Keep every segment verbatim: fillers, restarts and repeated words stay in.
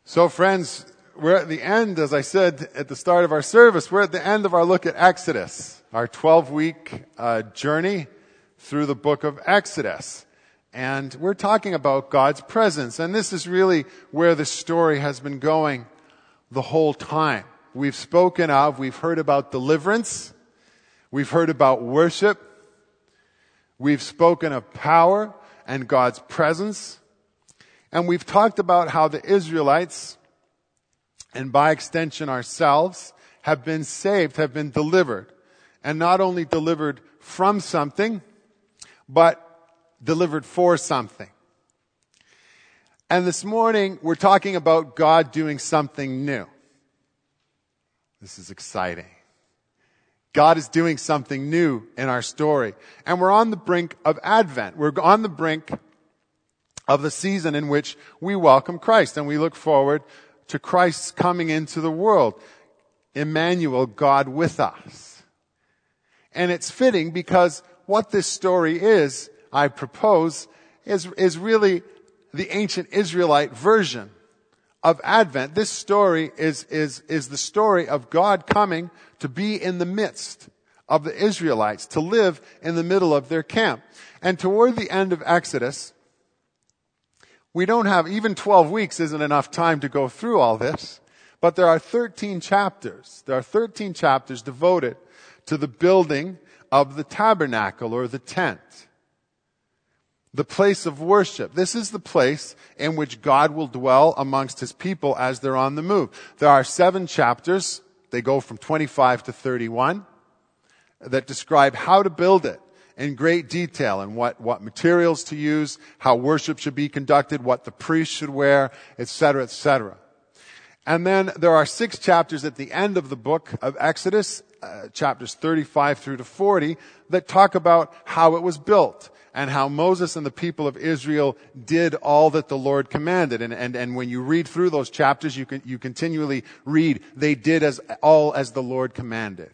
So friends, we're at the end, as I said at the start of our service, we're at the end of our look at Exodus, our twelve-week uh, journey through the book of Exodus. And we're talking about God's presence. And this is really where the story has been going the whole time. We've spoken of, we've heard about deliverance. We've heard about worship. We've spoken of power and God's presence. And we've talked about how the Israelites, and by extension ourselves, have been saved, have been delivered. And not only delivered from something, but delivered for something. And this morning, we're talking about God doing something new. This is exciting. God is doing something new in our story. And we're on the brink of Advent. We're on the brink of the season in which we welcome Christ and we look forward to Christ's coming into the world. Emmanuel, God with us. And it's fitting because what this story is, I propose, is, is really the ancient Israelite version of Advent. This story is, is, is the story of God coming to be in the midst of the Israelites, to live in the middle of their camp. And toward the end of Exodus, we don't have, even twelve weeks isn't enough time to go through all this, but there are thirteen chapters. There are thirteen chapters devoted to the building of the tabernacle or the tent. The place of worship. This is the place in which God will dwell amongst his people as they're on the move. There are seven chapters, they go from twenty-five to thirty-one, that describe how to build it in great detail and what, what materials to use, how worship should be conducted, what the priest should wear, et cetera, et cetera. And then there are six chapters at the end of the book of Exodus, uh, chapters thirty-five through to forty, that talk about how it was built and how Moses and the people of Israel did all that the Lord commanded. And, and, and when you read through those chapters, you can, you continually read, they did as all as the Lord commanded.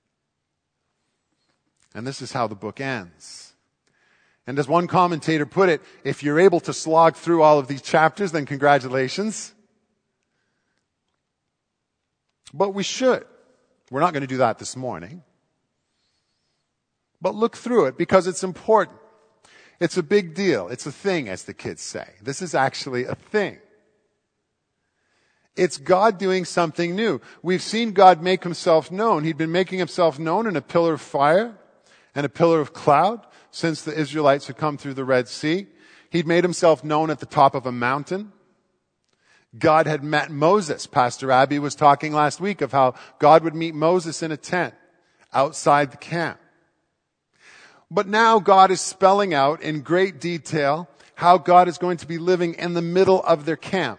And this is how the book ends. And as one commentator put it, if you're able to slog through all of these chapters, then congratulations. But we should. We're not going to do that this morning. But look through it because it's important. It's a big deal. It's a thing, as the kids say. This is actually a thing. It's God doing something new. We've seen God make himself known. He'd been making himself known in a pillar of fire and a pillar of cloud since the Israelites had come through the Red Sea. He'd made himself known at the top of a mountain. God had met Moses. Pastor Abby was talking last week of how God would meet Moses in a tent outside the camp. But now God is spelling out in great detail how God is going to be living in the middle of their camp.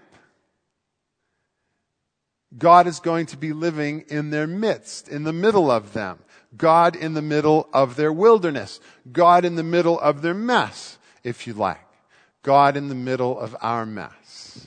God is going to be living in their midst, in the middle of them. God in the middle of their wilderness. God in the middle of their mess, if you like. God in the middle of our mess.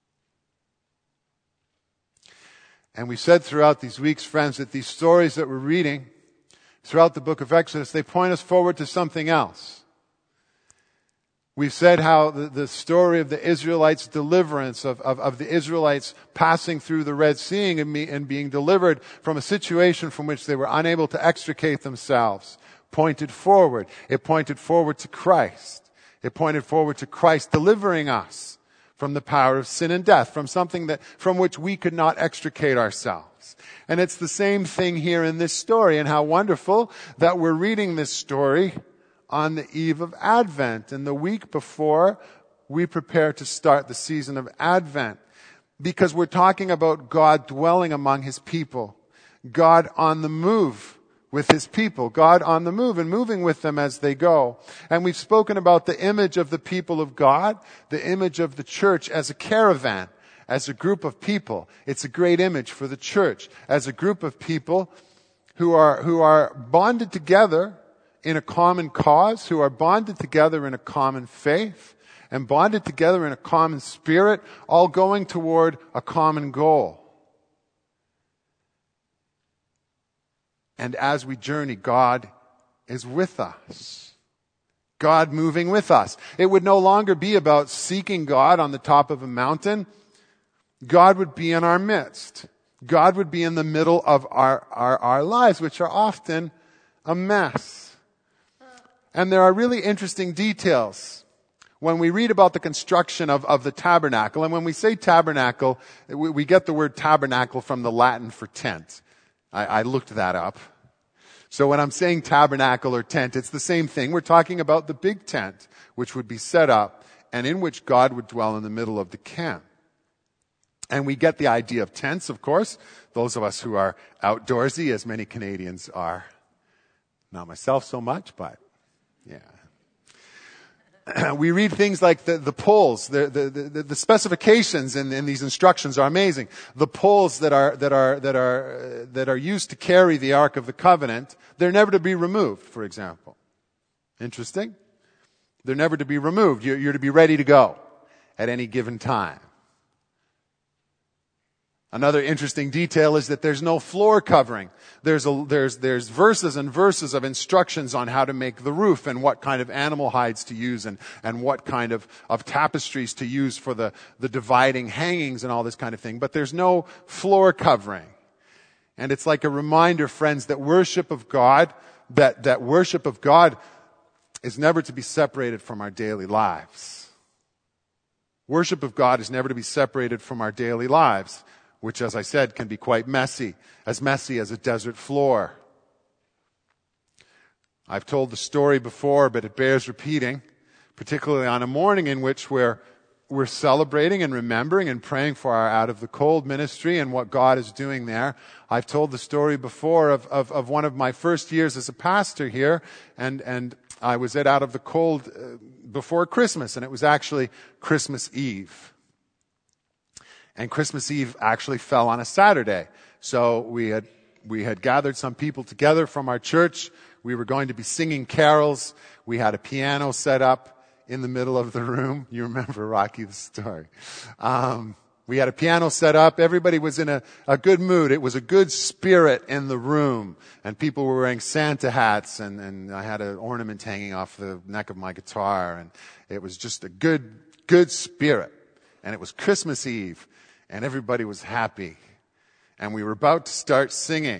And we said throughout these weeks, friends, that these stories that we're reading throughout the book of Exodus, they point us forward to something else. We've said how the, the story of the Israelites' deliverance, of, of, of the Israelites passing through the Red Sea and, me, and being delivered from a situation from which they were unable to extricate themselves, pointed forward. It pointed forward to Christ. It pointed forward to Christ delivering us from the power of sin and death, from something that from which we could not extricate ourselves. And it's the same thing here in this story, and how wonderful that we're reading this story on the eve of Advent, and the week before we prepare to start the season of Advent, because we're talking about God dwelling among his people, God on the move with his people, God on the move and moving with them as they go. And we've spoken about the image of the people of God, the image of the church as a caravan, as a group of people. It's a great image for the church as a group of people who are, who are bonded together in a common cause, who are bonded together in a common faith, and bonded together in a common spirit, all going toward a common goal. And as we journey, God is with us. God moving with us. It would no longer be about seeking God on the top of a mountain God would be in our midst. God would be in the middle of our, our, our lives, which are often a mess. And there are really interesting details when we read about the construction of, of the tabernacle. And when we say tabernacle, we, we get the word tabernacle from the Latin for tent. I, I looked that up. So when I'm saying tabernacle or tent, it's the same thing. We're talking about the big tent, which would be set up and in which God would dwell in the middle of the camp. And we get the idea of tents, of course. Those of us who are outdoorsy, as many Canadians are. Not myself so much, but yeah. We read things like the, the poles, the, the, the, the specifications in, in these instructions are amazing. The poles that are, that are, that are, uh, that are used to carry the Ark of the Covenant, they're never to be removed, for example. Interesting? They're never to be removed. You're, you're to be ready to go at any given time. Another interesting detail is that there's no floor covering. There's, a, there's, there's verses and verses of instructions on how to make the roof and what kind of animal hides to use and, and what kind of, of tapestries to use for the, the dividing hangings and all this kind of thing. But there's no floor covering. And it's like a reminder, friends, that worship of God, that, that worship of God is never to be separated from our daily lives. Worship of God is never to be separated from our daily lives, which, as I said, can be quite messy, as messy as a desert floor. I've told the story before, but it bears repeating, particularly on a morning in which we're, we're celebrating and remembering and praying for our Out of the Cold ministry and what God is doing there. I've told the story before of, of, of one of my first years as a pastor here, and, and I was at Out of the Cold before Christmas, and it was actually Christmas Eve. And Christmas Eve actually fell on a Saturday. So we had, we had gathered some people together from our church. We were going to be singing carols. We had a piano set up in the middle of the room. You remember, Rocky, the story. Um, we had a piano set up. Everybody was in a, a good mood. It was a good spirit in the room. And people were wearing Santa hats. And, and I had an ornament hanging off the neck of my guitar. And it was just a good, good spirit. And it was Christmas Eve. And everybody was happy. And we were about to start singing.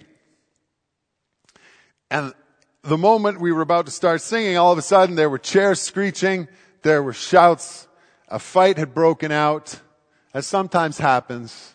And the moment we were about to start singing, all of a sudden there were chairs screeching. There were shouts. A fight had broken out, as sometimes happens.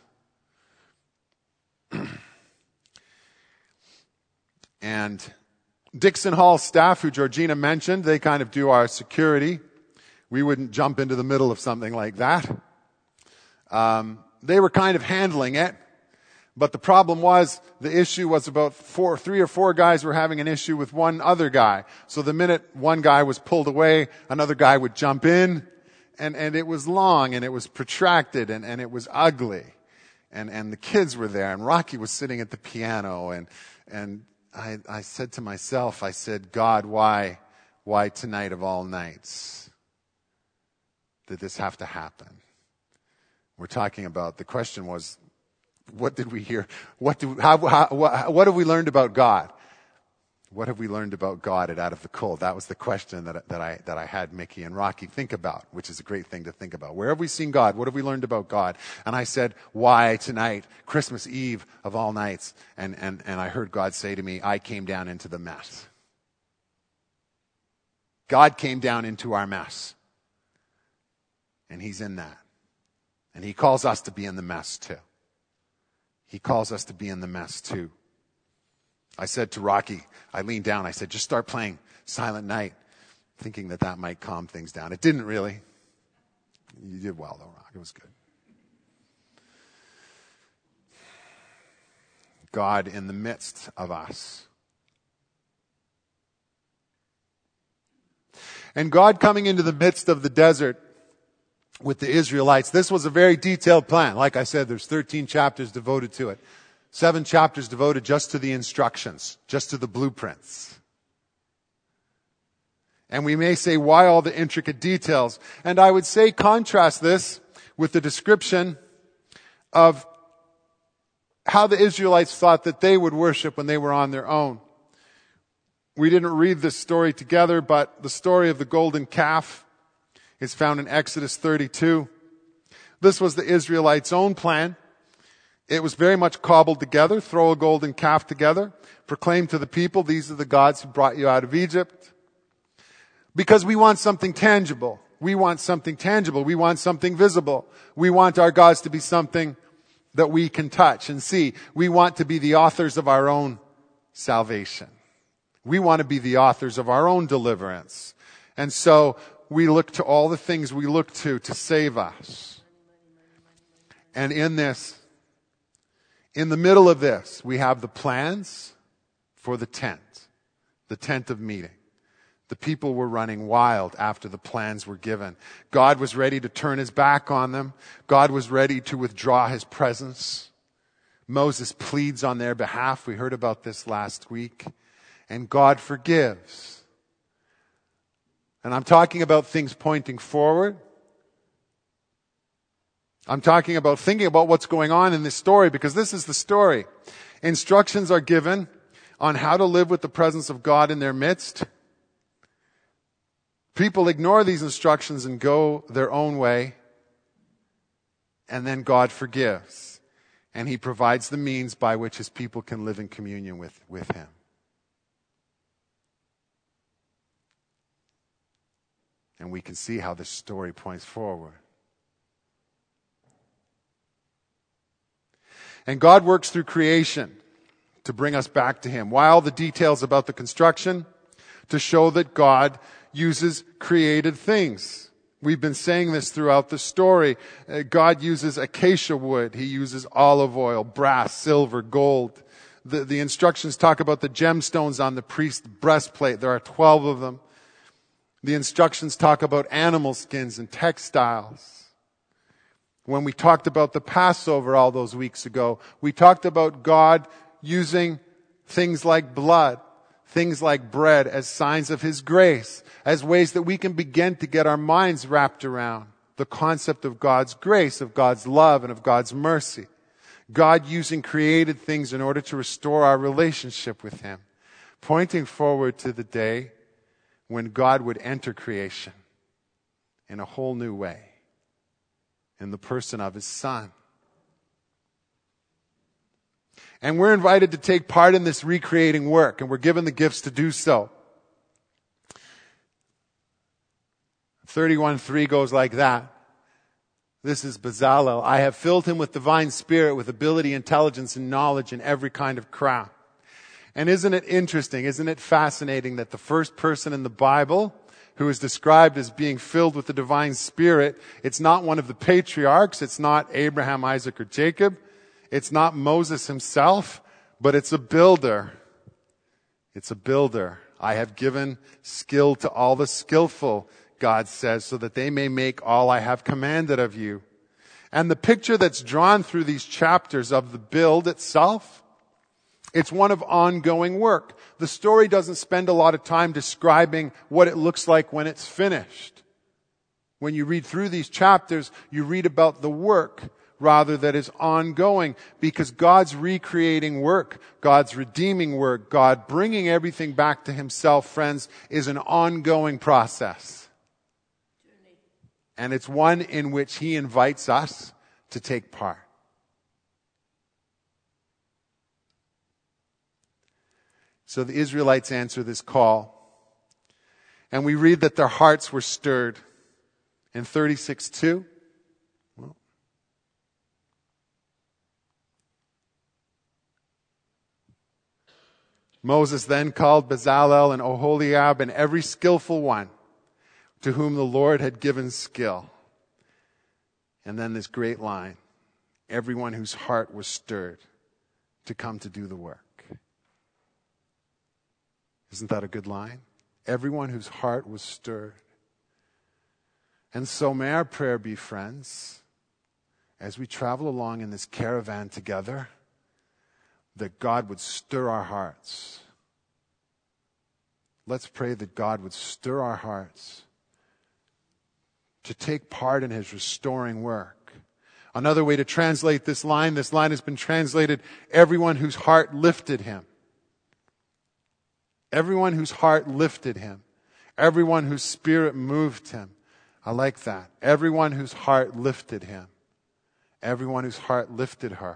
And Dixon Hall staff, who Georgina mentioned, they kind of do our security. We wouldn't jump into the middle of something like that. Um, They were kind of handling it, but the problem was the issue was about four, three or four guys were having an issue with one other guy. So the minute one guy was pulled away, another guy would jump in, and, and it was long and it was protracted and, and it was ugly. And, and the kids were there and Rocky was sitting at the piano and, and I, I said to myself, I said, God, why, why tonight of all nights did this have to happen? We're talking about, the question was, what did we hear? What, do, how, how, what, what have we learned about God? What have we learned about God at Out of the Cold? That was the question that, that, I, that I had Mickey and Rocky think about, which is a great thing to think about. Where have we seen God? What have we learned about God? And I said, why tonight, Christmas Eve of all nights? And, and, and I heard God say to me, I came down into the mess. God came down into our mess. And He's in that. And He calls us to be in the mess too. He calls us to be in the mess too. I said to Rocky, I leaned down, I said, just start playing Silent Night, thinking that that might calm things down. It didn't really. You did well though, Rock. It was good. God in the midst of us. And God coming into the midst of the desert with the Israelites. This was a very detailed plan. Like I said, there's thirteen chapters devoted to it. Seven chapters devoted just to the instructions, just to the blueprints. And we may say, why all the intricate details? And I would say contrast this with the description of how the Israelites thought that they would worship when they were on their own. We didn't read this story together, but the story of the golden calf is found in Exodus thirty-two. This was the Israelites' own plan. It was very much cobbled together. Throw a golden calf together. Proclaim to the people, these are the gods who brought you out of Egypt. Because we want something tangible. We want something tangible. We want something visible. We want our gods to be something that we can touch and see. We want to be the authors of our own salvation. We want to be the authors of our own deliverance. And so we look to all the things we look to to save us. And in this, in the middle of this, we have the plans for the tent, the tent of meeting. The people were running wild after the plans were given. God was ready to turn his back on them. God was ready to withdraw his presence. Moses pleads on their behalf. We heard about this last week. And God forgives. And I'm talking about things pointing forward. I'm talking about thinking about what's going on in this story, because this is the story. Instructions are given on how to live with the presence of God in their midst. People ignore these instructions and go their own way. And then God forgives. And he provides the means by which his people can live in communion with, with him. And we can see how this story points forward. And God works through creation to bring us back to him. While the details about the construction to show that God uses created things. We've been saying this throughout the story. Uh, God uses acacia wood. He uses olive oil, brass, silver, gold. The, the instructions talk about the gemstones on the priest's breastplate. There are twelve of them. The instructions talk about animal skins and textiles. When we talked about the Passover all those weeks ago, we talked about God using things like blood, things like bread as signs of his grace, as ways that we can begin to get our minds wrapped around the concept of God's grace, of God's love, and of God's mercy. God using created things in order to restore our relationship with him, pointing forward to the day when God would enter creation in a whole new way, in the person of his Son. And we're invited to take part in this recreating work, and we're given the gifts to do so. thirty-one three goes like that. This is Bezalel. I have filled him with divine spirit, with ability, intelligence, and knowledge in every kind of craft. And isn't it interesting, isn't it fascinating that the first person in the Bible who is described as being filled with the divine spirit, it's not one of the patriarchs, it's not Abraham, Isaac, or Jacob, it's not Moses himself, but it's a builder. It's a builder. I have given skill to all the skillful, God says, so that they may make all I have commanded of you. And the picture that's drawn through these chapters of the build itself, it's one of ongoing work. The story doesn't spend a lot of time describing what it looks like when it's finished. When you read through these chapters, you read about the work rather that is ongoing, because God's recreating work, God's redeeming work, God bringing everything back to himself, friends, is an ongoing process. And it's one in which he invites us to take part. So the Israelites answer this call. And we read that their hearts were stirred. In thirty-six two, well, Moses then called Bezalel and Oholiab and every skillful one to whom the Lord had given skill. And then this great line, everyone whose heart was stirred to come to do the work. Isn't that a good line? Everyone whose heart was stirred. And so may our prayer be, friends, as we travel along in this caravan together, that God would stir our hearts. Let's pray that God would stir our hearts to take part in his restoring work. Another way to translate this line, this line has been translated, everyone whose heart lifted him. Everyone whose heart lifted him. Everyone whose spirit moved him. I like that. Everyone whose heart lifted him. everyone whose heart lifted her.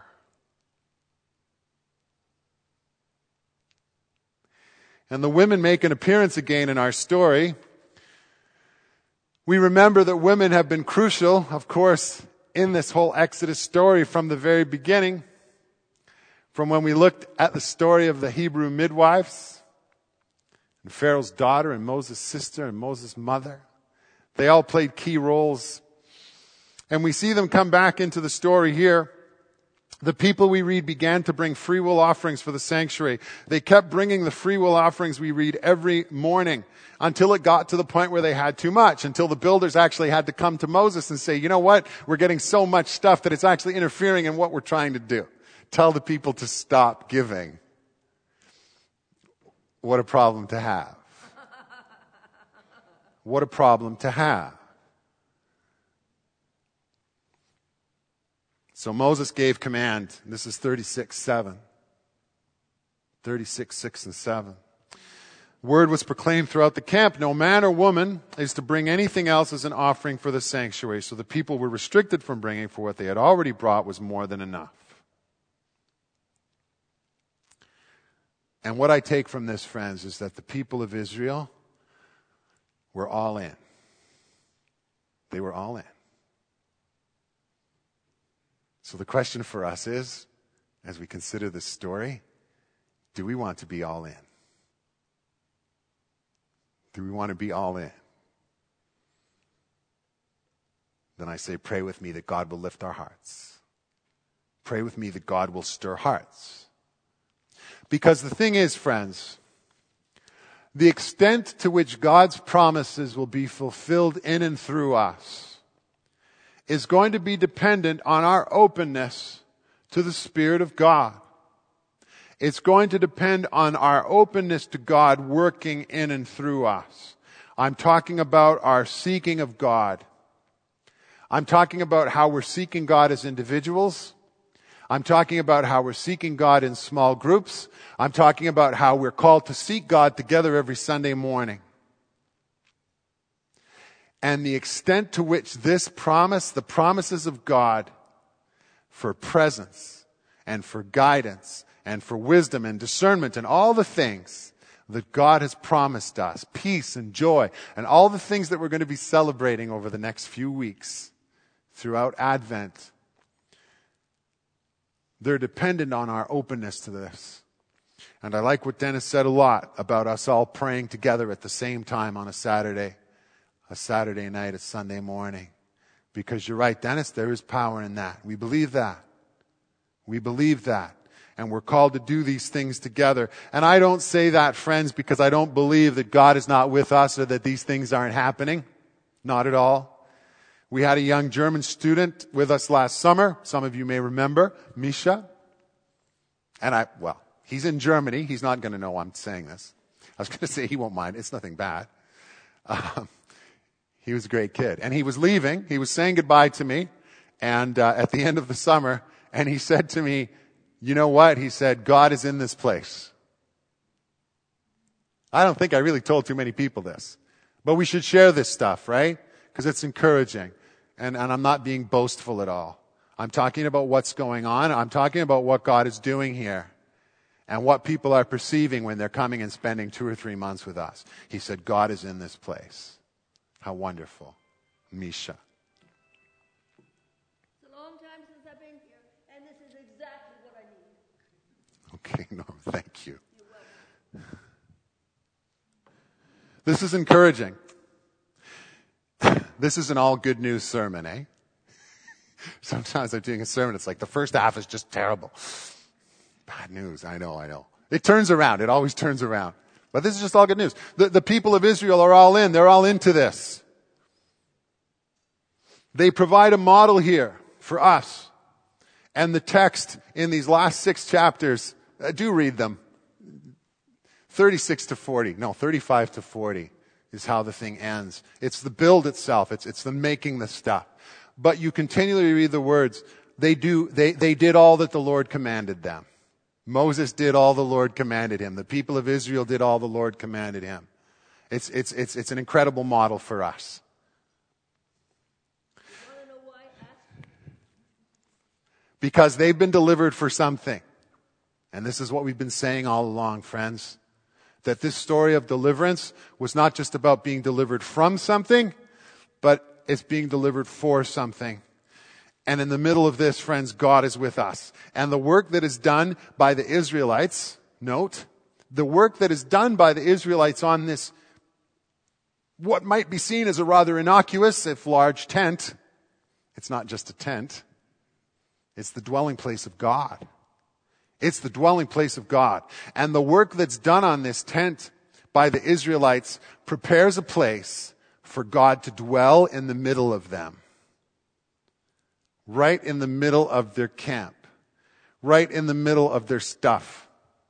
And the women make an appearance again in our story. We remember that women have been crucial, of course, in this whole Exodus story from the very beginning. From when we looked at the story of the Hebrew midwives, and Pharaoh's daughter, and Moses' sister, and Moses' mother. They all played key roles. And we see them come back into the story here. The people we read began to bring free will offerings for the sanctuary. They kept bringing the free will offerings we read every morning until it got to the point where they had too much, until the builders actually had to come to Moses and say, you know what? We're getting so much stuff that it's actually interfering in what we're trying to do. Tell the people to stop giving. What a problem to have. What a problem to have. So Moses gave command. This is thirty-six seven. thirty-six six and seven. Word was proclaimed throughout the camp. No man or woman is to bring anything else as an offering for the sanctuary. So the people were restricted from bringing, for what they had already brought was more than enough. And what I take from this, friends, is that the people of Israel were all in. They were all in. So the question for us is, as we consider this story, do we want to be all in? Do we want to be all in? Then I say, pray with me that God will lift our hearts. Pray with me that God will stir hearts. Because the thing is, friends, the extent to which God's promises will be fulfilled in and through us is going to be dependent on our openness to the Spirit of God. It's going to depend on our openness to God working in and through us. I'm talking about our seeking of God. I'm talking about how we're seeking God as individuals. I'm talking about how we're seeking God in small groups. I'm talking about how we're called to seek God together every Sunday morning. And the extent to which this promise, the promises of God for presence and for guidance and for wisdom and discernment and all the things that God has promised us, peace and joy and all the things that we're going to be celebrating over the next few weeks throughout Advent, they're dependent on our openness to this. And I like what Dennis said a lot about us all praying together at the same time on a Saturday. A Saturday night, a Sunday morning. Because you're right, Dennis, there is power in that. We believe that. We believe that. And we're called to do these things together. And I don't say that, friends, because I don't believe that God is not with us or that these things aren't happening. Not at all. We had a young German student with us last summer. Some of you may remember, Misha. And I, well, he's in Germany. He's not going to know I'm saying this. I was going to say he won't mind. It's nothing bad. Um, He was a great kid. And he was leaving. He was saying goodbye to me and uh, at the end of the summer. And he said to me, you know what? He said, God is in this place. I don't think I really told too many people this. But we should share this stuff, right? Because it's encouraging. And, and I'm not being boastful at all. I'm talking about what's going on. I'm talking about what God is doing here. And what people are perceiving when they're coming and spending two or three months with us. He said, God is in this place. How wonderful. Misha. It's a long time since I've been here, and this is exactly what I need. Okay, no, thank you. You're welcome. This is encouraging. This is an all good news sermon, eh? Sometimes I'm doing a sermon, it's like the first half is just terrible. Bad news, I know, I know. It turns around, it always turns around. But this is just all good news. The, the people of Israel are all in. They're all into this. They provide a model here for us. And the text in these last six chapters, uh, do read them. thirty-six to forty, no, thirty-five to forty is how the thing ends. It's the build itself. It's, it's the making the stuff. But you continually read the words. They do, they, they did all that the Lord commanded them. Moses did all the Lord commanded him. The people of Israel did all the Lord commanded him. It's, it's, it's, it's an incredible model for us. Want to know why? Ask. because they've been delivered for something. And this is what we've been saying all along, friends, that this story of deliverance was not just about being delivered from something, but it's being delivered for something. And in the middle of this, friends, God is with us. And the work that is done by the Israelites, note, the work that is done by the Israelites on this, what might be seen as a rather innocuous, if large, tent, it's not just a tent. It's the dwelling place of God. It's the dwelling place of God. And the work that's done on this tent by the Israelites prepares a place for God to dwell in the middle of them. Right in the middle of their camp. Right in the middle of their stuff.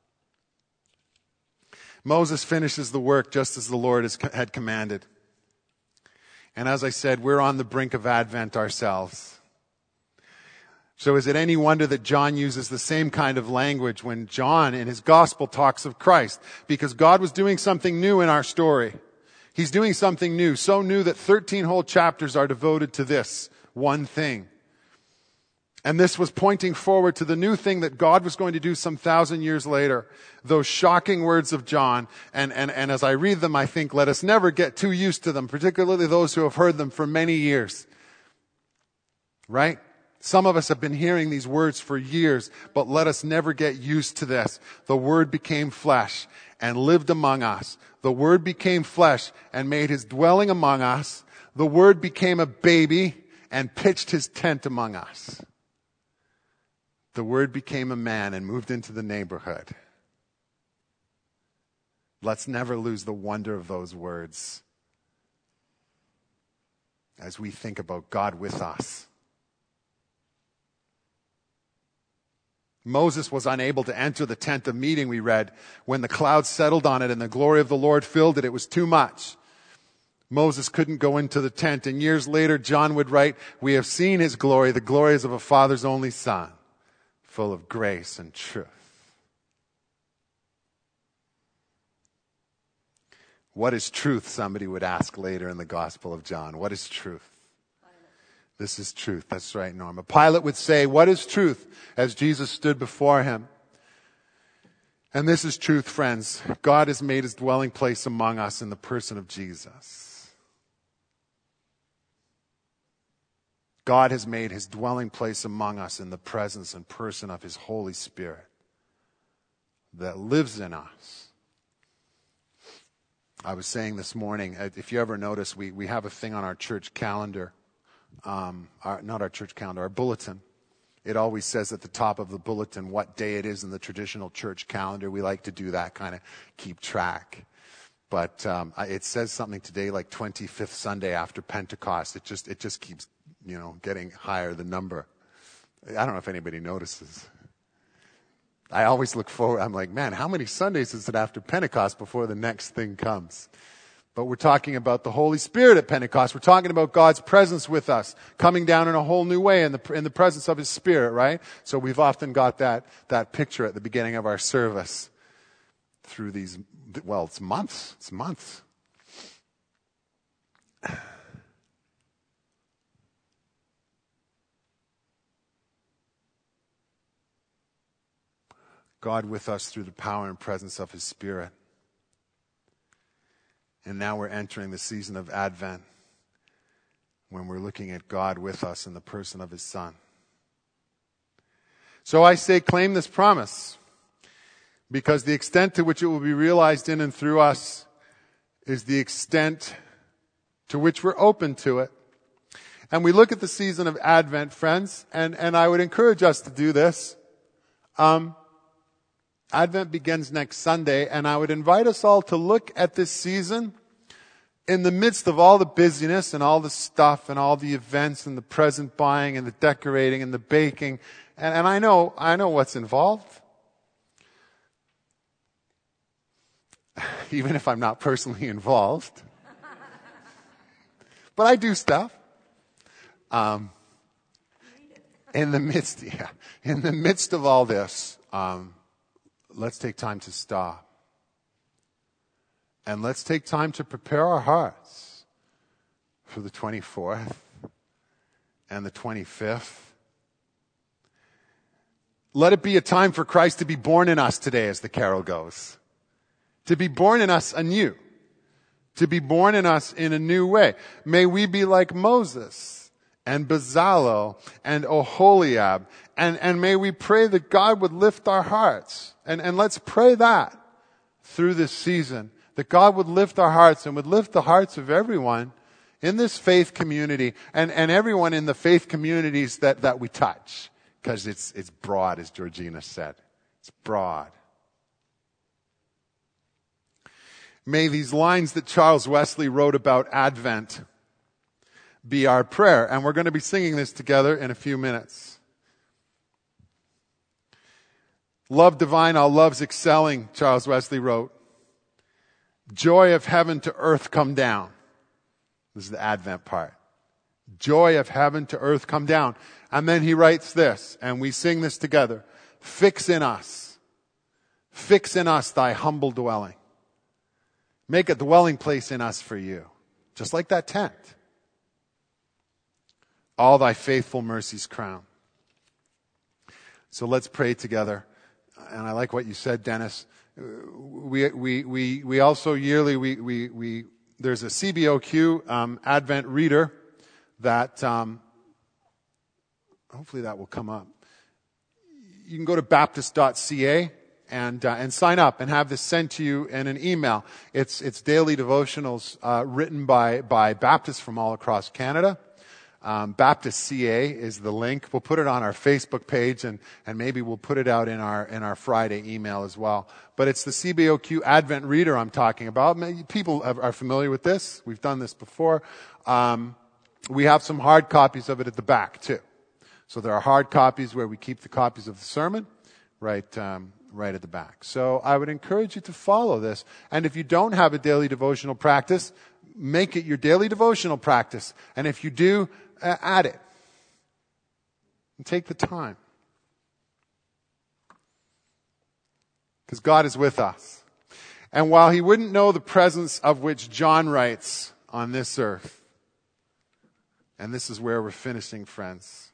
Moses finishes the work just as the Lord has, had commanded. And as I said, we're on the brink of Advent ourselves. So is it any wonder that John uses the same kind of language when John in his gospel talks of Christ? Because God was doing something new in our story. He's doing something new, so new that thirteen whole chapters are devoted to this one thing. And this was pointing forward to the new thing that God was going to do some thousand years later. Those shocking words of John. And, and, and as I read them, I think, let us never get too used to them, particularly those who have heard them for many years. Right? Some of us have been hearing these words for years, but let us never get used to this. The Word became flesh and lived among us. The Word became flesh and made his dwelling among us. The Word became a baby and pitched his tent among us. The Word became a man and moved into the neighborhood. Let's never lose the wonder of those words as we think about God with us. Moses was unable to enter the tent of meeting, we read. When the clouds settled on it and the glory of the Lord filled it, it was too much. Moses couldn't go into the tent. And years later, John would write, we have seen his glory, the glories of a father's only son, full of grace and truth. What is truth? Somebody would ask later in the Gospel of John. What is truth? This is truth. That's right, Norma. Pilate would say, what is truth? As Jesus stood before him. And this is truth, friends. God has made his dwelling place among us in the person of Jesus. God has made his dwelling place among us in the presence and person of his Holy Spirit that lives in us. I was saying this morning, if you ever notice, we, we have a thing on our church calendar. Um, our, not our church calendar, our bulletin. It always says at the top of the bulletin what day it is in the traditional church calendar. We like to do that, kind of keep track. But um, it says something today like twenty-fifth Sunday after Pentecost. It just it just keeps, you know, getting higher, the number. I don't know if anybody notices. I always look forward. I'm like, man, how many Sundays is it after Pentecost before the next thing comes? But we're talking about the Holy Spirit at Pentecost. We're talking about God's presence with us, coming down in a whole new way in the in the presence of his Spirit, right? So we've often got that that picture at the beginning of our service through these, well, it's months. It's months. God with us through the power and presence of his Spirit. And now we're entering the season of Advent when we're looking at God with us in the person of his Son. So I say, claim this promise, because the extent to which it will be realized in and through us is the extent to which we're open to it. And we look at the season of Advent, friends, and, and I would encourage us to do this. Um, Advent begins next Sunday, and I would invite us all to look at this season in the midst of all the busyness and all the stuff and all the events and the present buying and the decorating and the baking. And, and I know, I know what's involved. Even if I'm not personally involved. But I do stuff. Um, in the midst, yeah, in the midst of all this, um, let's take time to stop. And let's take time to prepare our hearts for the twenty-fourth and the twenty-fifth Let it be a time for Christ to be born in us today, as the carol goes. To be born in us anew. To be born in us in a new way. May we be like Moses and Bezalel and Oholiab. And, and may we pray that God would lift our hearts. And, and let's pray that through this season. That God would lift our hearts and would lift the hearts of everyone in this faith community and, and everyone in the faith communities that, that we touch. Because it's, it's broad, as Georgina said. It's broad. May these lines that Charles Wesley wrote about Advent be our prayer. And we're going to be singing this together in a few minutes. Love divine, all loves excelling, Charles Wesley wrote. Joy of heaven to earth come down. This is the Advent part. Joy of heaven to earth come down. And then he writes this, and we sing this together. Fix in us. Fix in us thy humble dwelling. Make a dwelling place in us for you. Just like that tent. All thy faithful mercies crown. So let's pray together. And I like what you said, Dennis. We, we, we, we also yearly, we, we, we, there's a C B O Q, um, Advent reader that, um, hopefully that will come up. You can go to baptist dot c a and, uh, and sign up and have this sent to you in an email. It's, it's daily devotionals, uh, written by, by Baptists from all across Canada. Um, Baptist C A is the link. We'll put it on our Facebook page and, and maybe we'll put it out in our, in our Friday email as well. But it's the C B O Q Advent Reader I'm talking about. People are familiar with this. We've done this before. Um, we have some hard copies of it at the back too. So there are hard copies where we keep the copies of the sermon right, um, right at the back. So I would encourage you to follow this. And if you don't have a daily devotional practice, make it your daily devotional practice. And if you do, uh, add it. And take the time. Because God is with us. And while he wouldn't know the presence of which John writes on this earth, and this is where we're finishing, friends.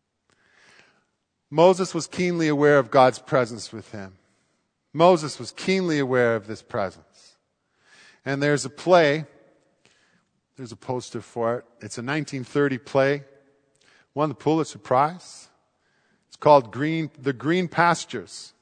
Moses was keenly aware of God's presence with him. Moses was keenly aware of this presence. And there's a play, there's a poster for it. It's a nineteen thirty play, won the Pulitzer Prize. It's called Green, The Green Pastures.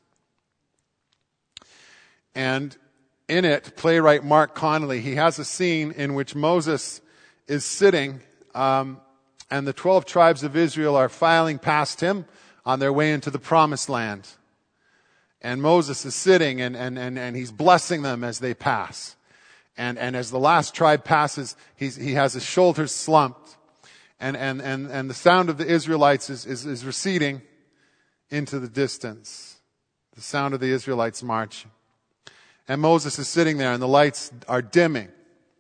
And in it, playwright Mark Connolly, he has a scene in which Moses is sitting, um, and the twelve tribes of Israel are filing past him on their way into the promised land. And Moses is sitting and, and, and, and he's blessing them as they pass. And, and as the last tribe passes, he's, he has his shoulders slumped. And, and, and, and the sound of the Israelites is, is, is receding into the distance. The sound of the Israelites marching. And Moses is sitting there and the lights are dimming.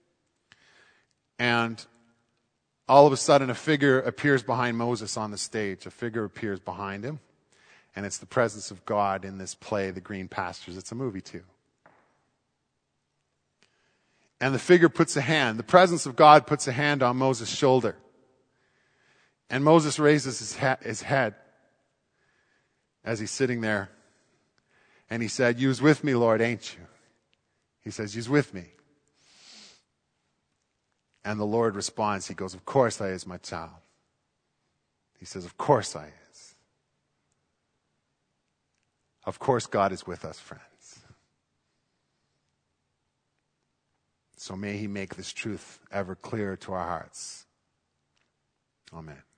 And all of a sudden a figure appears behind Moses on the stage. A figure appears behind him. And it's the presence of God in this play, The Green Pastures. It's a movie too. And the figure puts a hand, the presence of God puts a hand on Moses' shoulder. And Moses raises his, ha- his head as he's sitting there. And he said, "You's with me, Lord, ain't you?" He says, "You's with me." And the Lord responds, he goes, "Of course I is, my child." He says, "Of course I is." Of course God is with us, friends. So may he make this truth ever clearer to our hearts. Amen.